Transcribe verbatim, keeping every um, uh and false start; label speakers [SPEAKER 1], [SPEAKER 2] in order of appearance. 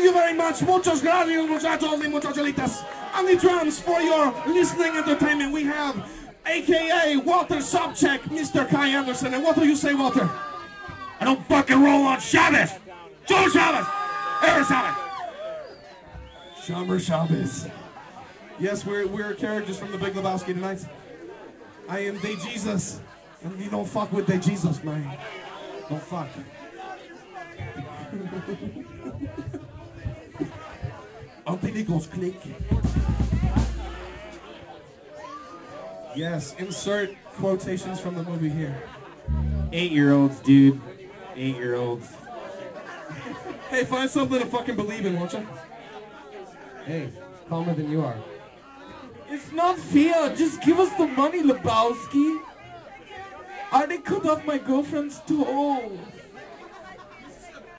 [SPEAKER 1] Thank you very much. Muchas gracias, muchachos y muchacholitas. On the drums for your listening entertainment, we have A K A Walter Sobchak, Mister Kai Anderson. And what do you say, Walter?
[SPEAKER 2] I don't fucking roll on Shabbos. Joe Shabbos. Ever Shabbos.
[SPEAKER 1] Shomer Shabbos. Yes, we're, we're characters from The Big Lebowski tonight. I am Day Jesus. And you don't fuck with Day Jesus, man. Don't fuck. Umbilicals click. Yes, insert quotations from the movie here.
[SPEAKER 3] Eight-year-olds, dude. Eight-year-olds.
[SPEAKER 1] Hey, find something to fucking believe in, won't you?
[SPEAKER 4] Hey, calmer than you are.
[SPEAKER 5] It's not fair. Just give us the money, Lebowski. I already cut off my girlfriend's toe.